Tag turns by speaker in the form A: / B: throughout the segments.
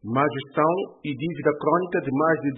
A: Má gestão e dívida crônica de mais de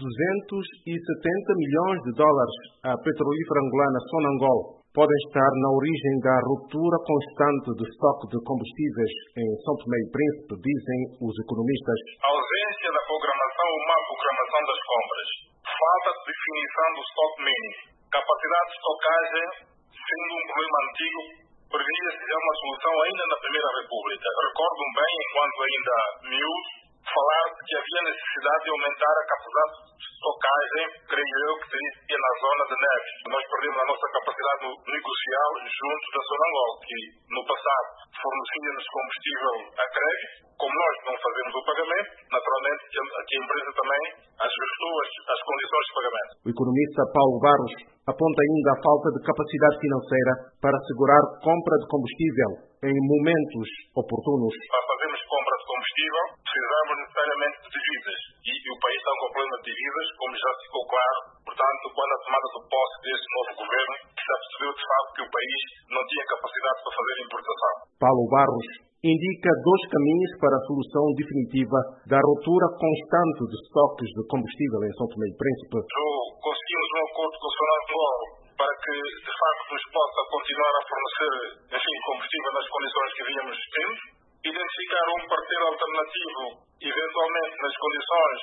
A: 270 milhões de dólares à petrolífera angolana Sonangol podem estar na origem da ruptura constante do estoque de combustíveis em São Tomé e Príncipe, dizem os economistas.
B: A ausência da programação ou má programação das compras, falta de definição do estoque mínimo, capacidade de estocagem, sendo um problema antigo, previa-se já uma solução ainda na Primeira República. Recordo-me bem, enquanto ainda miúdo, falar-se que havia necessidade de aumentar a capacidade de estocagem, creio eu, que seria na zona de Neves. Nós perdemos a nossa capacidade negocial junto da Sonangol, que no passado fornecia-nos combustível a crédito. Como nós não fazemos o pagamento, naturalmente que a empresa também ajustou as condições de pagamento.
A: O economista Paulo Barros aponta ainda a falta de capacidade financeira para assegurar compra de combustível em momentos oportunos.
B: Para fazermos compra de combustível, precisamos necessariamente de dívidas. E o país está com problema de dívidas, como já ficou claro. Portanto, quando a tomada de posse deste novo governo, já percebeu de facto que o país não tinha capacidade para fazer importação.
A: Paulo Barros indica dois caminhos para a solução definitiva da ruptura constante de estoques de combustível em São Tomé e Príncipe.
B: Conseguimos um acordo com o Sonangol para que, de facto, nos possa continuar a fornecer, combustível nas condições que vínhamos tendo. Identificar um parceiro alternativo, eventualmente nas condições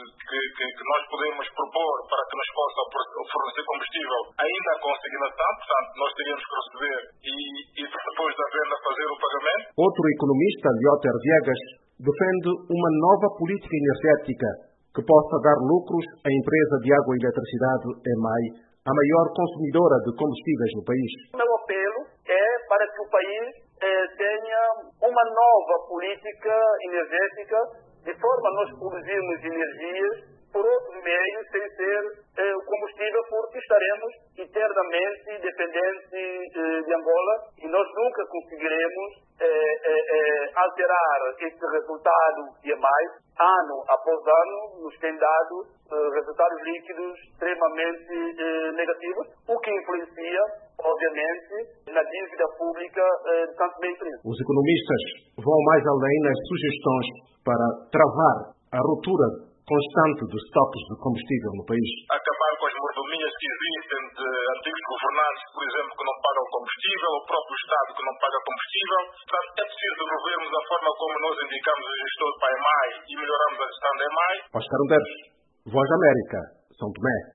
B: que nós podemos propor para que nos possa fornecer combustível ainda a consignação, portanto nós teríamos que receber e depois da venda fazer o pagamento.
A: Outro economista, Lioter Viegas, defende uma nova política energética que possa dar lucros à empresa de água e eletricidade EMAI, a maior consumidora de combustíveis no país.
C: O meu apelo é para que o país tenha uma nova política energética, de forma a nós produzirmos energias por outros meios, sem ser o combustível, porque estaremos eternamente dependentes de Angola e nós nunca conseguiremos alterar este resultado de mais. Ano após ano, nos tem dado resultados líquidos extremamente negativos, o que influencia, obviamente, na dívida pública de São Tomé e Príncipe.
A: Os economistas vão mais além nas sugestões para travar a ruptura constante dos estoques de combustível no país.
B: Acabar com as mordomias que existem de antigos governantes, por exemplo, que não pagam combustível, o próprio Estado que não paga combustível. Portanto, é preciso revermos a forma como nós indicamos o gestor para a EMAI e melhoramos a gestão da EMAI.
A: Oscar Underes, Voz da América, São Tomé.